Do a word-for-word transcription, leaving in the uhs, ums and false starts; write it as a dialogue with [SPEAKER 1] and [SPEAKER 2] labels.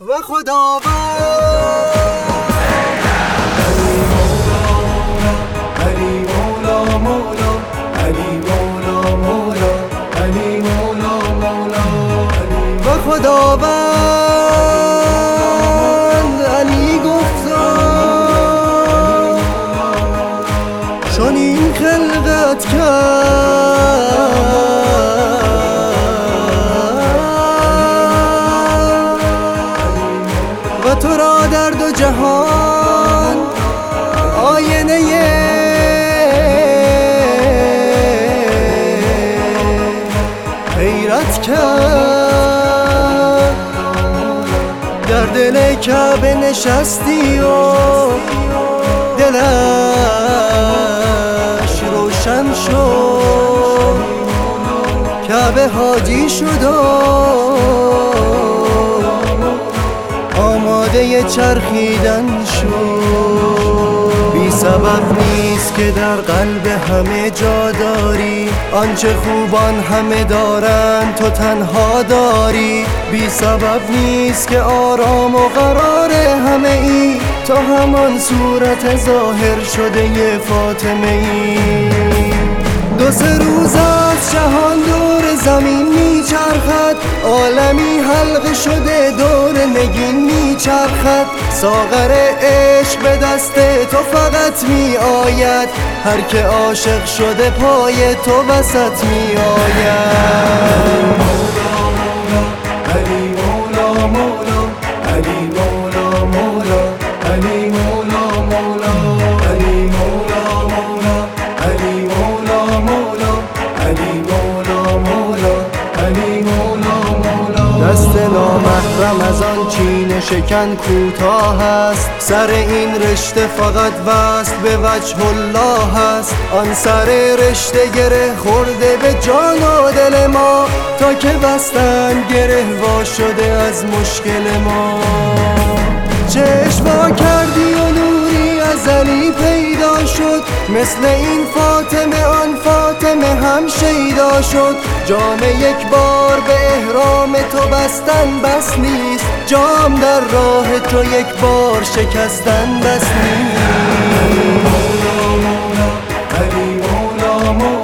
[SPEAKER 1] و خداوند علی مولا مولا علی مولا مولا علی مولا مولا و خداوند علی گفتا چون این خلقت کرد و تو را در دو جهان آینه حیرت کرد، در دل کعبه نشستی و دلش روشن شد، کعبه حاجی شد و آماده چرخیدن شد. بی سبب نیست که در قلب همه جا داری، آنچه خوبان همه دارند تو تنها داری. بی سبب نیست که آرام و قرار همه ای، تو همان صورت ظاهر شده ی فاطمه ای. دو سه روز از جهان دور زمین میچرخد، عالمی حلقه شده دور نگین میچرخد. ساغر عشق به دست تو فقط می آید، هر که عاشق شده پای تو وسط می آید. علی مولا مولا علی مولا مولا علی مولا مولا علی مولا مولا علی مولا مولا علی مولا مولا علی مولا مولا. دست نامحرم از آن چین شکن کوتاه است، سر این رشته فقط وصل به وجه الله است. آن سر رشته گره خورده به جان و دل ما، تا که بستن گره وا شده از مشکل ما. چشم وا کردی و نوری ازلی پیدا شد، مثل این فاطمه آن فاطمه هم شیدا شد. جام یک بار به احرام تو بستن بس نیست، جام در راه تو یک بار شکستن بس نیست. علی مولا مولا